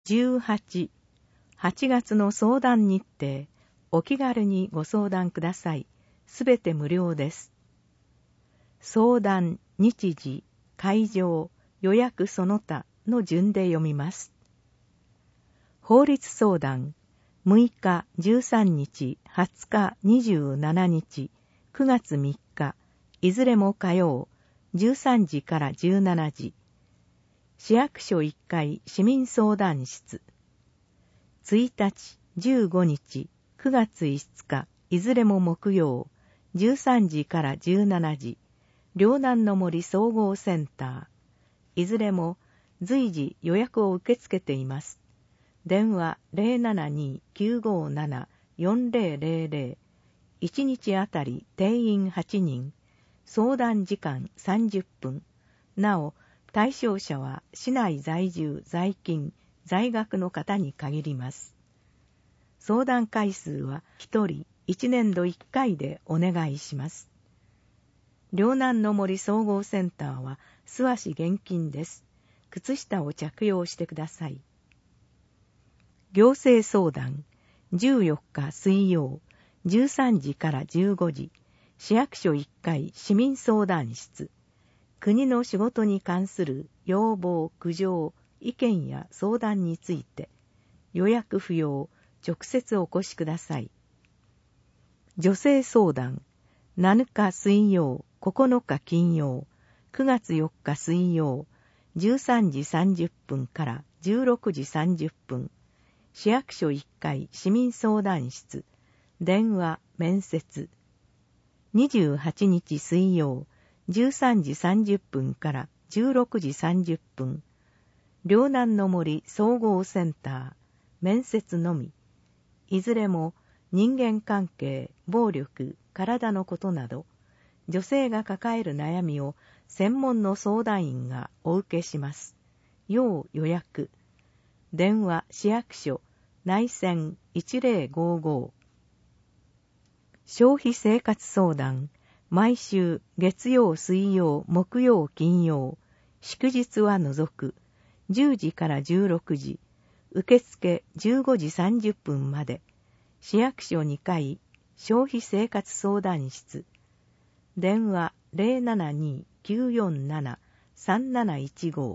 18、8月の相談日程、お気軽にご相談ください。すべて無料です。相談、日時、会場、予約その他の順で読みます。法律相談、6日、13日、20日、27日、9月3日、いずれも火曜、13時から17時。市役所1階市民相談室。1日、15日、9月5日、いずれも木曜、13時から17時。両南の森総合センター。いずれも随時予約を受け付けています。電話 072-957-4000。1日あたり定員8人。相談時間30分。なお、対象者は市内在住、在勤、在学の方に限ります。相談回数は1人1年度1回でお願いします。両南の森総合センターは素足厳禁です。靴下を着用してください。行政相談、14日水曜、13時から15時、市役所1階市民相談室。国の仕事に関する要望、苦情、意見や相談について、予約不要、直接お越しください。女性相談、7日水曜、9日金曜、9月4日水曜、13時30分から16時30分、市役所1階市民相談室、電話、面接。28日水曜、13時30分から16時30分、両南の森総合センター、面接のみ。いずれも人間関係、暴力、体のことなど、女性が抱える悩みを専門の相談員がお受けします。要予約。電話市役所内線1055。消費生活相談、毎週月曜、水曜、木曜、金曜、祝日は除く、10時から16時、受付15時30分まで、市役所2階、消費生活相談室。電話 072-947-3715。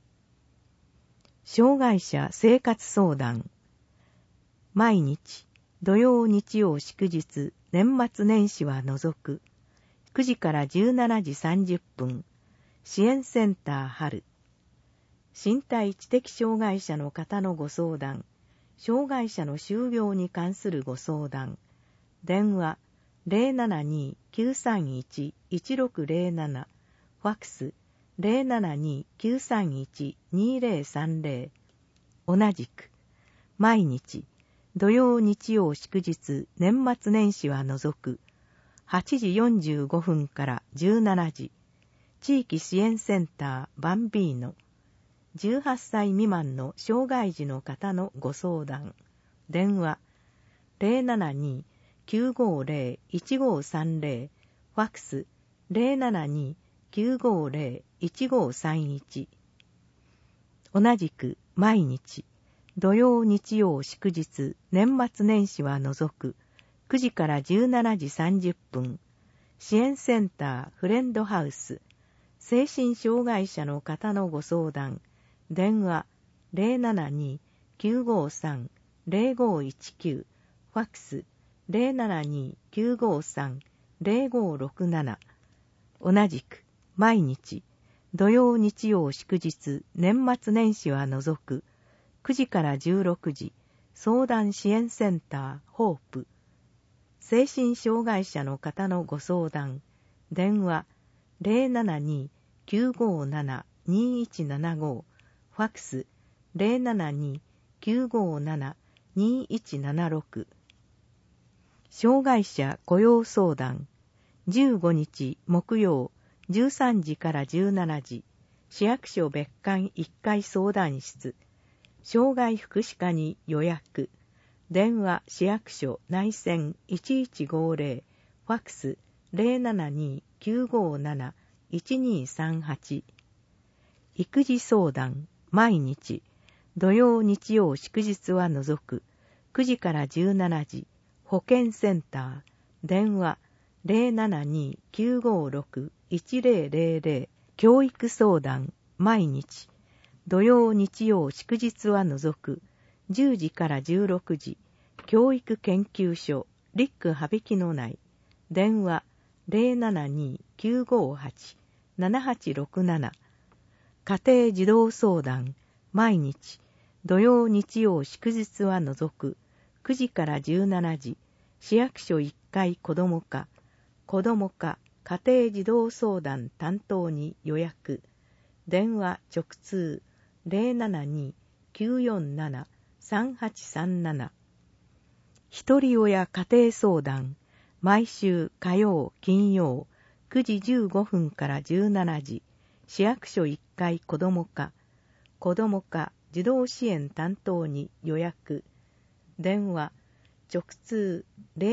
障害者生活相談。毎日、土曜日曜祝日、年末年始は除く、9時から17時30分、支援センター春。身体知的障害者の方のご相談、障害者の就業に関するご相談。電話 072-931-1607。ファックス 072-931-2030。同じく、毎日、土曜日曜祝日、年末年始は除く、8時45分から17時、地域支援センターバンビーノ。18歳未満の障害児の方のご相談。電話 072-950-1530。ファックス 072-950-1531。同じく毎日、土曜日曜祝日、年末年始は除く、9時から17時30分、支援センターフレンドハウス。精神障害者の方のご相談。電話 072-953-0519。ファックス 072-953-0567。同じく毎日、土曜日曜祝日、年末年始は除く、9時から16時、相談支援センターホープ。精神障害者の方のご相談。電話 072-957-2175。ファックス 072-957-2176。障害者雇用相談。15日木曜、13時から17時、市役所別館1階相談室。障害福祉課に予約。電話市役所内線1150。ファックス 072-957-1238。育児相談。毎日、 土曜日曜祝日は除く9時から17時、保健センター、電話 072-956-1000、教育相談、毎日、土曜日曜祝日は除く10時から16時、教育研究所、リック羽曳野内、電話 072-958-7867、家庭児童相談、毎日、土曜日曜祝日は除く9時から17時、市役所1階子ども課、家庭児童相談担当に予約、電話直通 072-947-3837、ひとり親家庭相談、毎週火曜金曜9時15分から17時、市役所1階子ども課、児童支援担当に予約、電話直通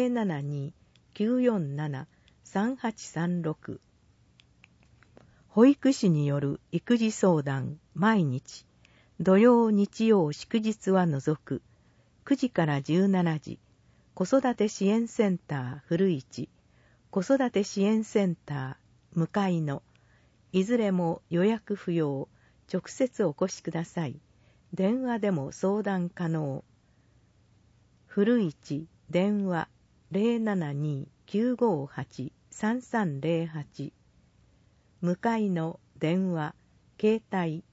072-947-3836、保育士による育児相談、毎日、土曜日曜祝日は除く9時から17時、子育て支援センター古市、子育て支援センター向かいの、いずれも予約不要、直接お越しください。電話でも相談可能。古市、電話 072-958-3308、向かいの電話、携帯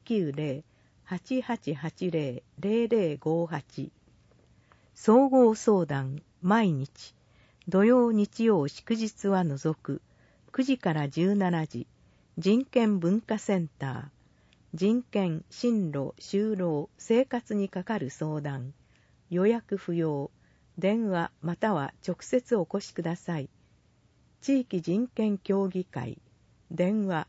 090-8880-0058、総合相談、毎日、土曜日曜祝日は除く9時から17時、人権文化センター、人権、進路、就労、生活にかかる相談、予約不要、電話または直接お越しください。地域人権協議会、電話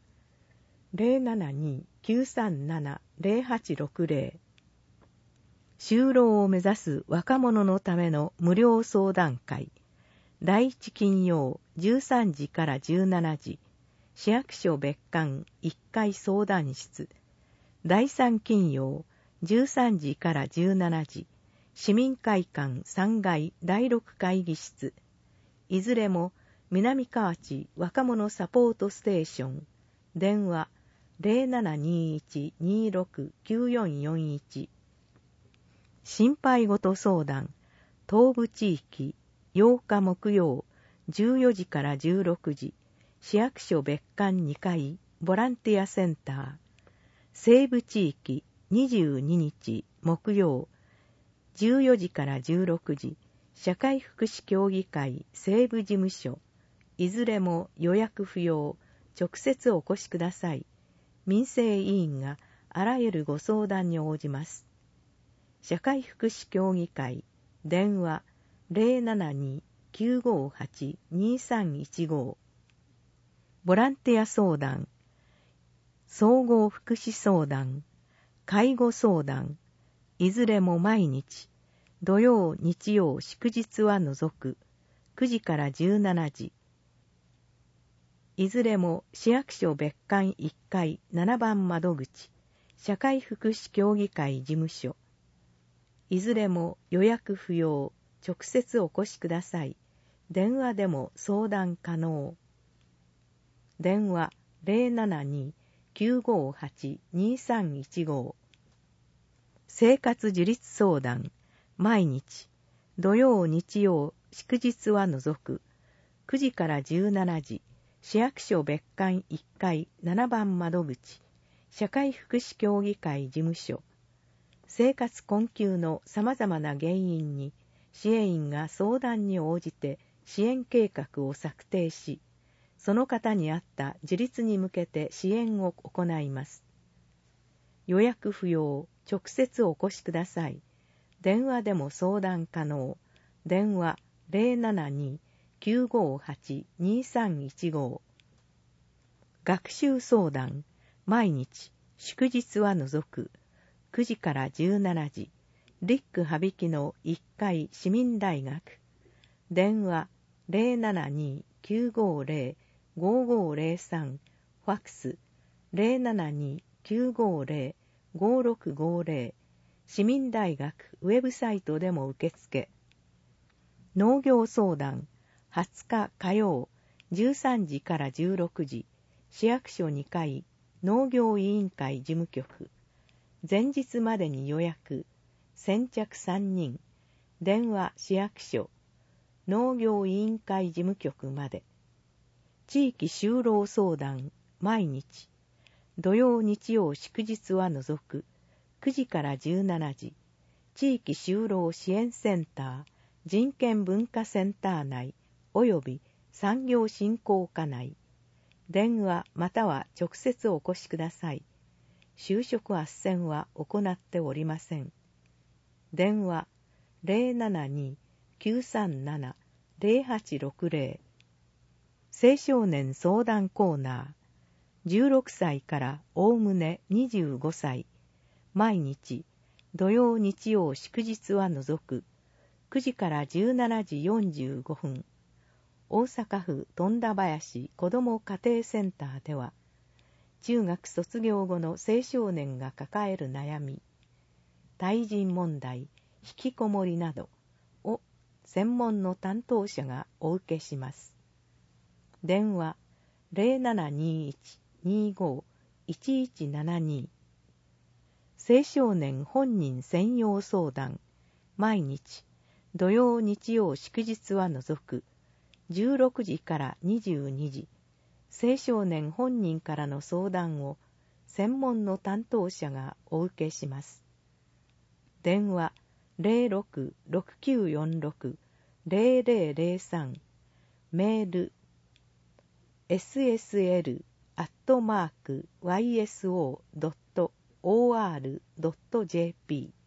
072-937-0860、就労を目指す若者のための無料相談会、第1金曜13時から17時、市役所別館1階相談室、第3金曜13時から17時、市民会館3階第6会議室、いずれも南河内若者サポートステーション、電話 0721-26-9441、心配事相談、東部地域8日木曜14時から16時、市役所別館2階ボランティアセンター、西部地域22日木曜14時から16時、社会福祉協議会西部事務所、いずれも予約不要、直接お越しください。民生委員があらゆるご相談に応じます。社会福祉協議会、電話 072-958-2315、ボランティア相談、総合福祉相談、介護相談、いずれも毎日、土曜日曜祝日は除く9時から17時、いずれも市役所別館1階7番窓口、社会福祉協議会事務所、いずれも予約不要、直接お越しください。電話でも相談可能。電話 072-958-2315、生活自立相談、毎日、土曜日曜祝日は除く9時から17時、市役所別館1階7番窓口、社会福祉協議会事務所、生活困窮のさまざまな原因に支援員が相談に応じて支援計画を策定し、その方に合った自立に向けて支援を行います。予約不要、直接お越しください。電話でも相談可能。電話 072-958-2315、学習相談、毎日、祝日は除く9時から17時、リック羽曳の1階市民大学、電話 072-950-5503、ファックス 072-950-5650、 市民大学ウェブサイトでも受付。農業相談20日火曜13時から16時、市役所2階農業委員会事務局。前日までに予約。先着3人。電話市役所農業委員会事務局まで。地域就労相談毎日。土曜日曜祝日は除く。9時から17時。地域就労支援センター人権文化センター内および産業振興課内。電話または直接お越しください。就職斡旋は行っておりません。電話 072-937-0860。青少年相談コーナー。16歳からおおむね25歳。毎日、土曜日曜祝日は除く。9時から17時45分。大阪府富田林子ども家庭センターでは、中学卒業後の青少年が抱える悩み、対人問題、引きこもりなどを専門の担当者がお受けします。電話 0721-25-1172。青少年本人専用相談、毎日、土曜日曜祝日は除く。16時から22時、青少年本人からの相談を専門の担当者がお受けします。電話 06-6946-0003。メール ssl@yso.or.jp